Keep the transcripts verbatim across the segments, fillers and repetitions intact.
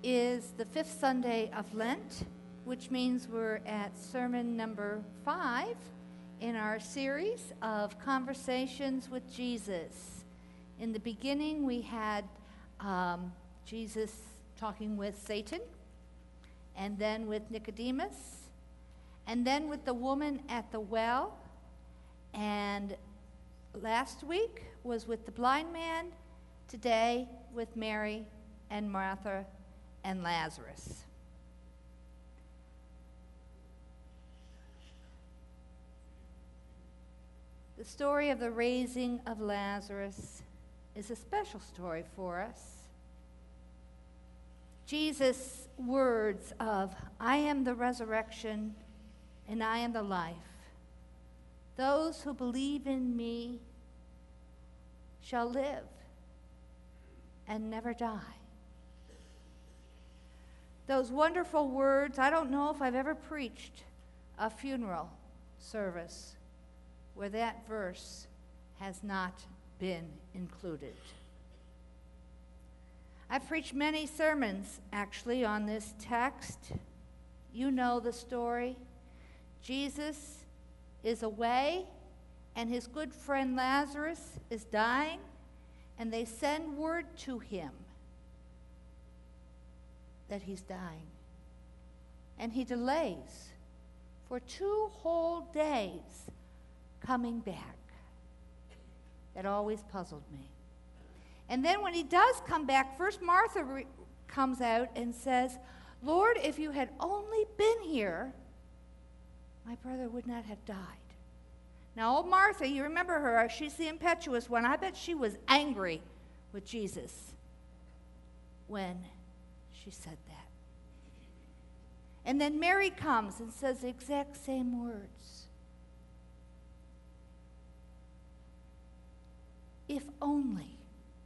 is the fifth Sunday of Lent, which means we're at sermon number five in our series of Conversations with Jesus. In the beginning, we had um, Jesus talking with Satan, and then with Nicodemus, and then with the woman at the well, and last week was with the blind man, today with Mary and Martha and Lazarus. The story of the raising of Lazarus is a special story for us. Jesus' words of, "I am the resurrection and I am the life. Those who believe in me shall live and never die." Those wonderful words, I don't know if I've ever preached a funeral service where that verse has not been included. I've preached many sermons, actually, on this text. You know the story. Jesus is away, and his good friend Lazarus is dying, and they send word to him that he's dying. And he delays for two whole days coming back. That always puzzled me. And then when he does come back, first Martha re- comes out and says, "Lord, if you had only been here, my brother would not have died." Now, old Martha, you remember her, she's the impetuous one. I bet she was angry with Jesus when she said that. And then Mary comes and says the exact same words. If only.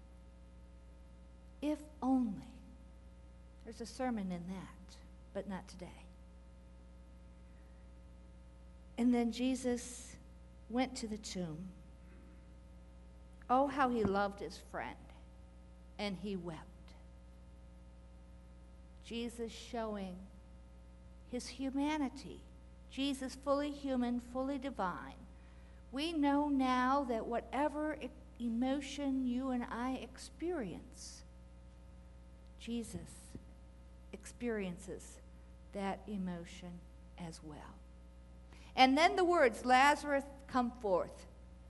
If only. There's a sermon in that, but not today. And then Jesus went to the tomb. Oh, how he loved his friend, and he wept. Jesus showing his humanity. Jesus fully human, fully divine. We know now that whatever e- emotion you and I experience, Jesus experiences that emotion as well. And then the words, "Lazarus, come forth."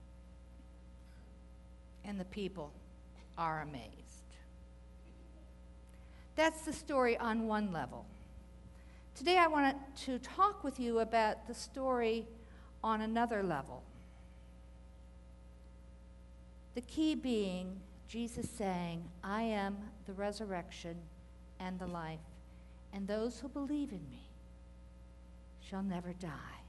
And the people are amazed. That's the story on one level. Today I want to talk with you about the story on another level. The key being Jesus saying, "I am the resurrection and the life, and those who believe in me shall never die."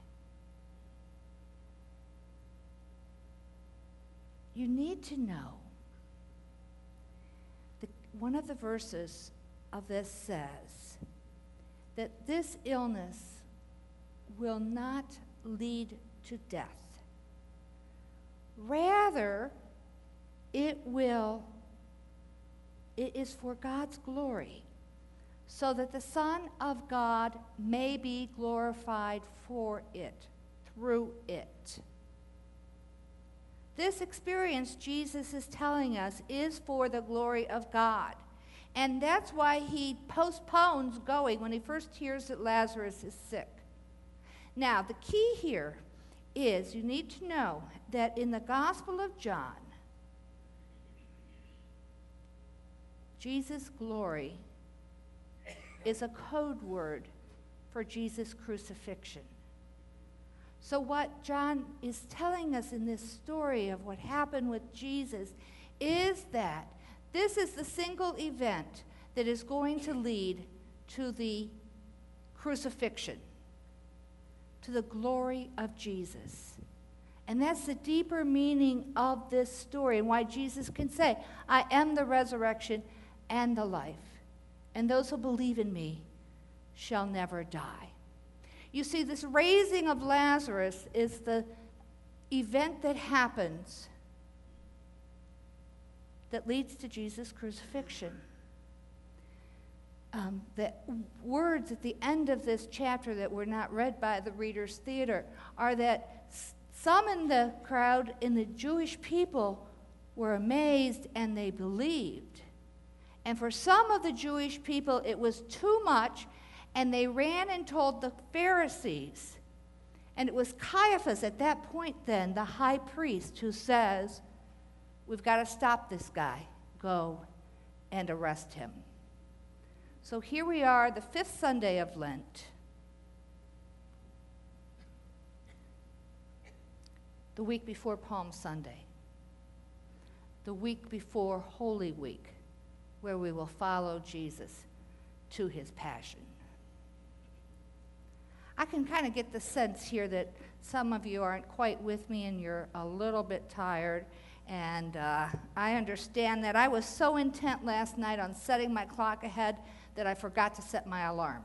You need to know that one of the verses of this says that this illness will not lead to death. Rather, it will, it is for God's glory, so that the Son of God may be glorified for it, through it. This experience, Jesus is telling us, is for the glory of God. And that's why he postpones going when he first hears that Lazarus is sick. Now, the key here is you need to know that in the Gospel of John, Jesus' glory is a code word for Jesus' crucifixion. So what John is telling us in this story of what happened with Jesus is that this is the single event that is going to lead to the crucifixion, to the glory of Jesus. And that's the deeper meaning of this story and why Jesus can say, "I am the resurrection and the life, and those who believe in me shall never die." You see, this raising of Lazarus is the event that happens that leads to Jesus' crucifixion. um, the words at the end of this chapter that were not read by the Reader's Theater are that s- some in the crowd, in the Jewish people, were amazed and they believed. And for some of the Jewish people, it was too much, and they ran and told the Pharisees. And it was Caiaphas at that point then, the high priest, who says, we've got to stop this guy. Go and arrest him. So here we are, the fifth Sunday of Lent. The week before Palm Sunday. The week before Holy Week, where we will follow Jesus to his passion. I can kind of get the sense here that some of you aren't quite with me and you're a little bit tired. And uh, I understand that. I was so intent last night on setting my clock ahead that I forgot to set my alarm.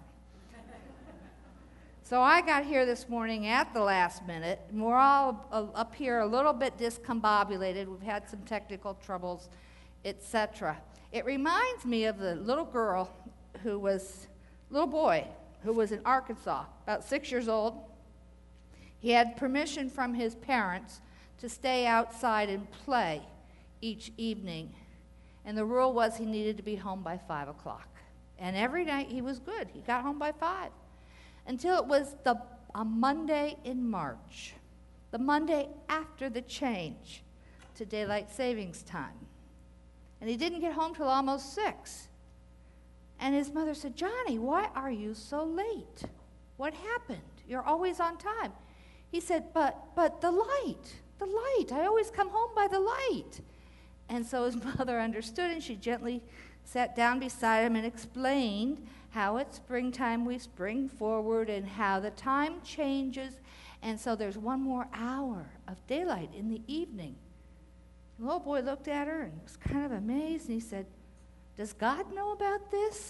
So I got here this morning at the last minute, and we're all uh, up here a little bit discombobulated. We've had some technical troubles, et cetera. It reminds me of the little girl who was, little boy, who was in Arkansas, about six years old. He had permission from his parents to stay outside and play each evening. And the rule was he needed to be home by five o'clock. And every night he was good. He got home by five. Until it was the, a Monday in March, the Monday after the change to daylight savings time. And he didn't get home till almost six. And his mother said, Johnny, why are you so late? What happened? You're always on time. He said, but, but the light, the light. I always come home by the light. And so his mother understood, and she gently sat down beside him and explained how at springtime we spring forward and how the time changes. And so there's one more hour of daylight in the evening. The little boy looked at her and was kind of amazed, and he said, does God know about this?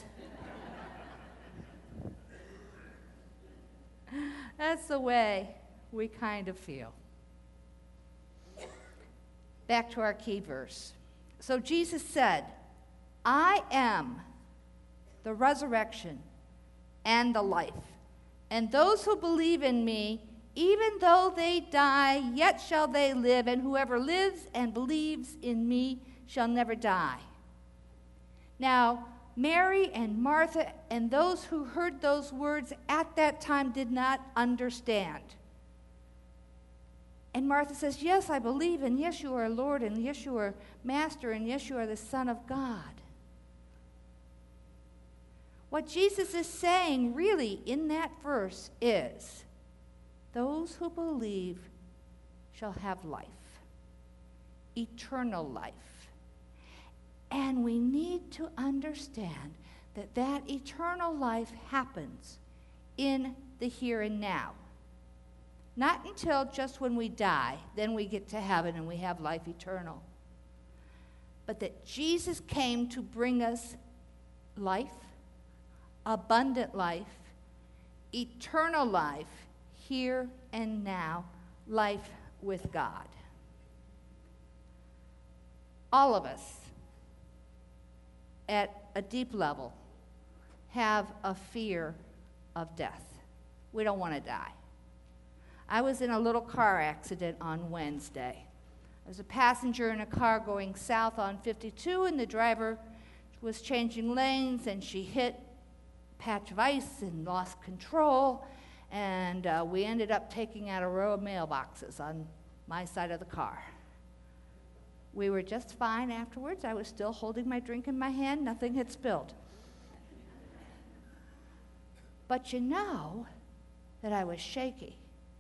That's the way we kind of feel. Back to our key verse. So Jesus said, I am the resurrection and the life. And those who believe in me, even though they die, yet shall they live. And whoever lives and believes in me shall never die. Now, Mary and Martha and those who heard those words at that time did not understand. And Martha says, yes, I believe, and yes, you are Lord, and yes, you are Master, and yes, you are the Son of God. What Jesus is saying really in that verse is, those who believe shall have life, eternal life. And we need to understand that that eternal life happens in the here and now. Not until just when we die, then we get to heaven and we have life eternal. But that Jesus came to bring us life, abundant life, eternal life, here and now, life with God. All of us, at a deep level, have a fear of death. We don't want to die. I was in a little car accident on Wednesday. I was a passenger in a car going south on fifty-two, and the driver was changing lanes, and she hit a patch of ice and lost control, and uh, we ended up taking out a row of mailboxes on my side of the car. We were just fine afterwards. I was still holding my drink in my hand. Nothing had spilled. But you know that I was shaky.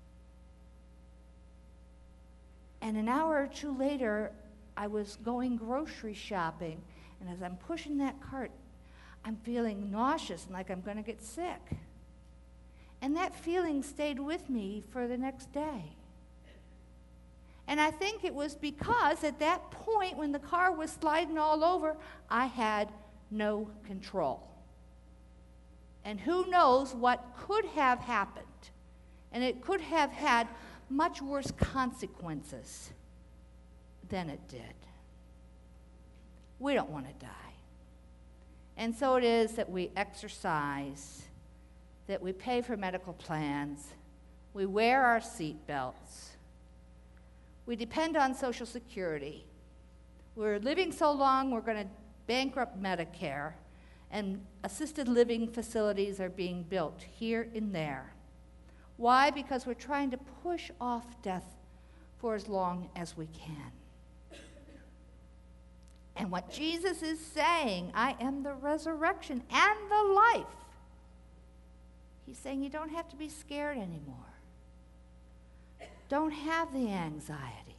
And an hour or two later, I was going grocery shopping, and as I'm pushing that cart, I'm feeling nauseous and like I'm going to get sick. And that feeling stayed with me for the next day. And I think it was because at that point, when the car was sliding all over, I had no control. And who knows what could have happened. And it could have had much worse consequences than it did. We don't want to die. And so it is that we exercise, that we pay for medical plans, we wear our seat belts, we depend on Social Security. We're living so long, we're going to bankrupt Medicare, and assisted living facilities are being built here and there. Why? Because we're trying to push off death for as long as we can. And what Jesus is saying, I am the resurrection and the life. He's saying you don't have to be scared anymore. Don't have the anxiety.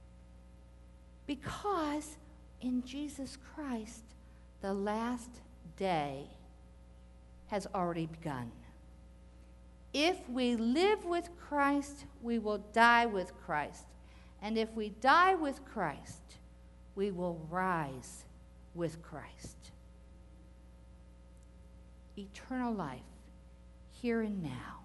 Because in Jesus Christ, the last day has already begun. If we live with Christ, we will die with Christ. And if we die with Christ, we will rise with Christ. Eternal life, here and now.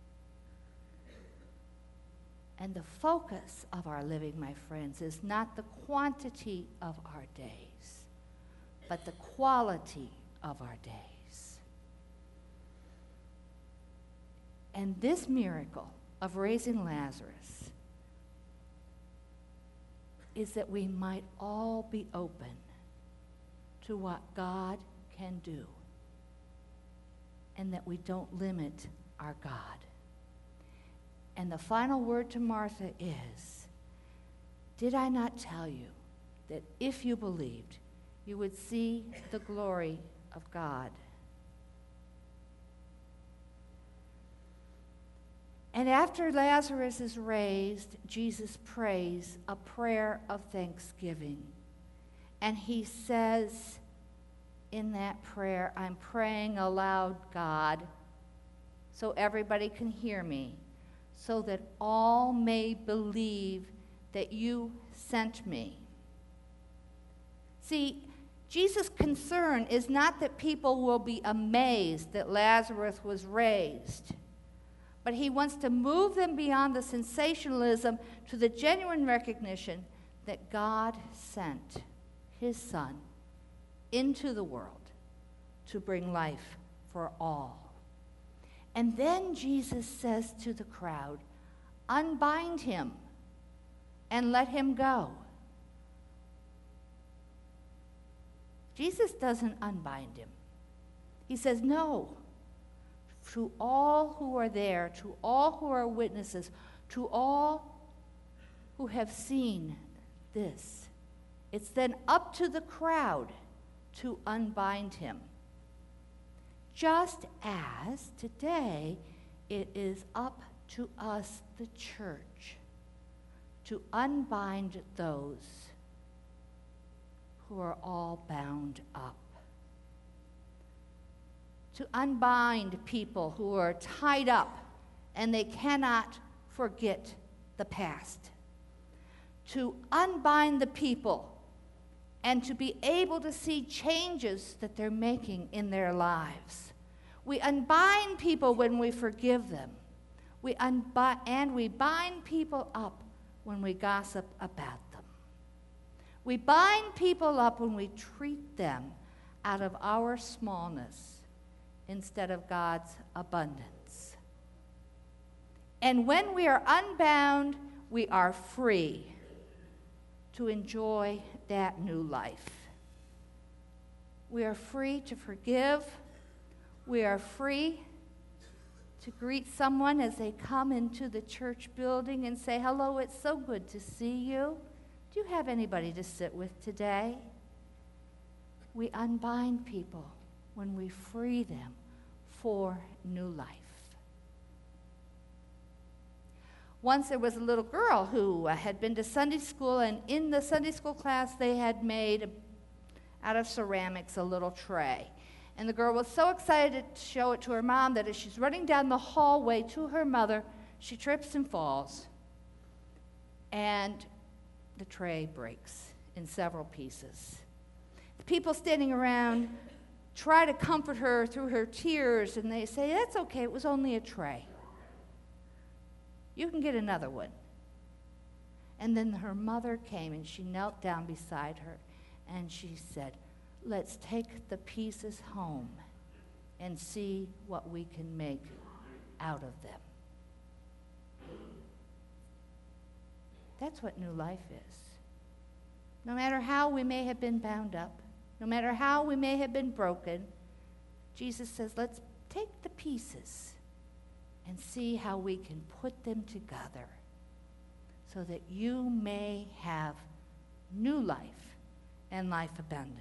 And the focus of our living, my friends, is not the quantity of our days, but the quality of our days. And this miracle of raising Lazarus is that we might all be open to what God can do, and that we don't limit our God. And the final word to Martha is, did I not tell you that if you believed, you would see the glory of God? And after Lazarus is raised, Jesus prays a prayer of thanksgiving. And he says in that prayer, I'm praying aloud, God, so everybody can hear me, so that all may believe that you sent me. See, Jesus' concern is not that people will be amazed that Lazarus was raised, but he wants to move them beyond the sensationalism to the genuine recognition that God sent his Son into the world to bring life for all. And then Jesus says to the crowd, unbind him and let him go. Jesus doesn't unbind him. He says, no. To all who are there, to all who are witnesses, to all who have seen this, it's then up to the crowd to unbind him. Just as today it is up to us, the church, to unbind those who are all bound up. To unbind people who are tied up and they cannot forget the past. To unbind the people and to be able to see changes that they're making in their lives. We unbind people when we forgive them. We unbi- and we bind people up when we gossip about them. We bind people up when we treat them out of our smallness instead of God's abundance. And when we are unbound, we are free to enjoy that new life. We are free to forgive. We are free to greet someone as they come into the church building and say, hello, it's so good to see you. Do you have anybody to sit with today? We unbind people when we free them for new life. Once there was a little girl who uh, had been to Sunday school, and in the Sunday school class they had made, a, out of ceramics, a little tray. And the girl was so excited to show it to her mom that as she's running down the hallway to her mother, she trips and falls. And the tray breaks in several pieces. The people standing around try to comfort her through her tears, and they say, that's okay, it was only a tray. You can get another one. And then her mother came, and she knelt down beside her, and she said, let's take the pieces home and see what we can make out of them. That's what new life is. No matter how we may have been bound up, no matter how we may have been broken, Jesus says, let's take the pieces and see how we can put them together so that you may have new life and life abundant.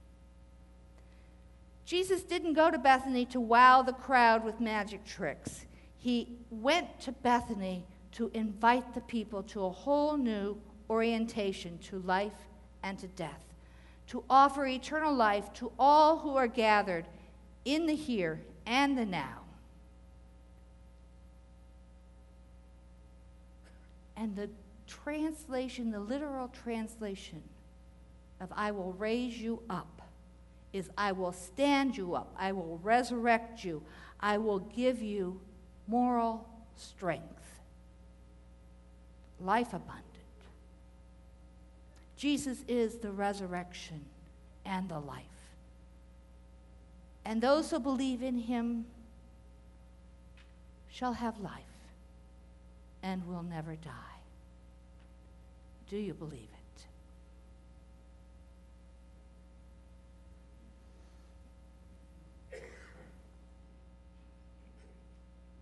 Jesus didn't go to Bethany to wow the crowd with magic tricks. He went to Bethany to invite the people to a whole new orientation to life and to death, to offer eternal life to all who are gathered in the here and the now. And the translation, the literal translation of I will raise you up is I will stand you up, I will resurrect you, I will give you moral strength, life abundant. Jesus is the resurrection and the life. And those who believe in him shall have life and will never die. Do you believe it?